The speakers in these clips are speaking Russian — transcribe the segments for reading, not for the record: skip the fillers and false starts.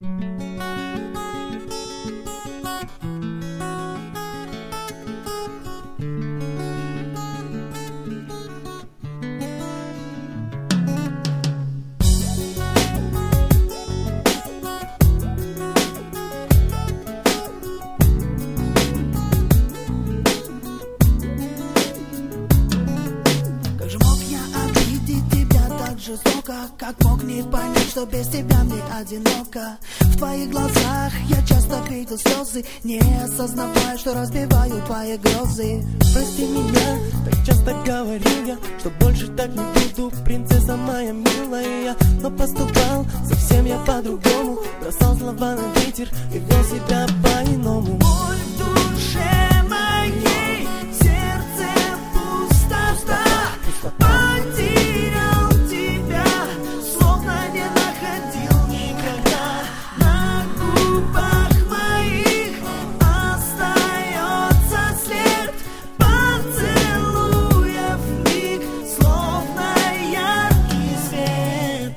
Как мог не понять, что без тебя мне одиноко? В твоих глазах я часто видел слезы, не осознавая, что разбиваю твои грозы. Прости меня, так часто говорил я, что больше так не буду, принцесса моя милая. Но поступал совсем я по-другому, бросал слова на ветер и вел себя по-иному. Боль в душе моей, сердце пусто, потерял тебя, словно не находил никогда. На губах моих остается след поцелуев миг, словно яркий свет.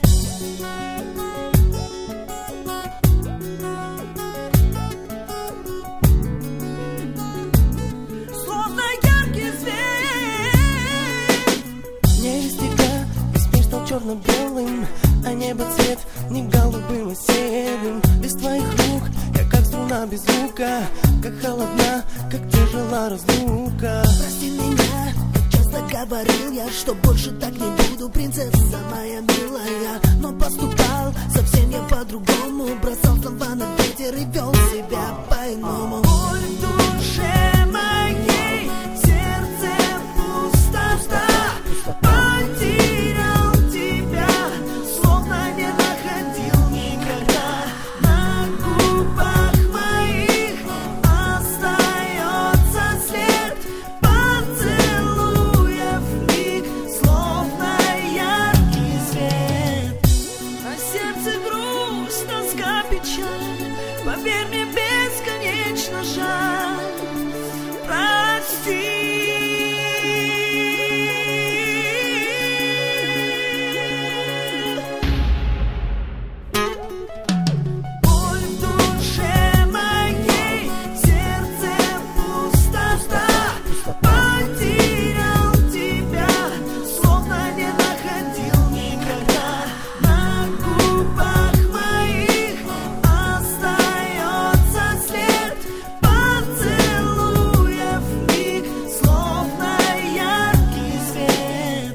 Словно яркий свет. Не из тебя весь мир стал черно-белым, а небо цвет не голубым, а серым. Без твоих рук я как струна без звука, как холодна, как тяжела разлука. Прости меня, как часто говорил я, что больше так не буду, принцесса моя милая. Но поступал совсем я по-другому, бросал слова на ветер и вел себя по-иному. Боль в душе моей, сердце пусто, потерял тебя, словно не находил никогда. На губах моих остается след поцелуев миг, словно яркий свет. На сердце грусть, тоска, печаль, поверь мне, бесконечно жаль. Прости. Боль в душе моей, сердце пусто, потерял тебя, словно не находил никогда. На губах моих остается след поцелуев миг, словно яркий свет.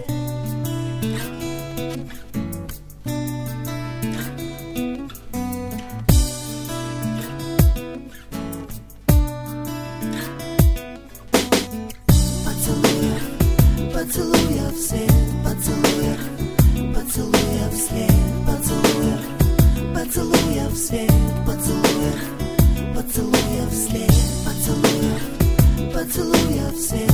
Поцелуя вслед, поцелуя вслед, поцелуя вслед, поцелуя вслед, поцелуя вслед.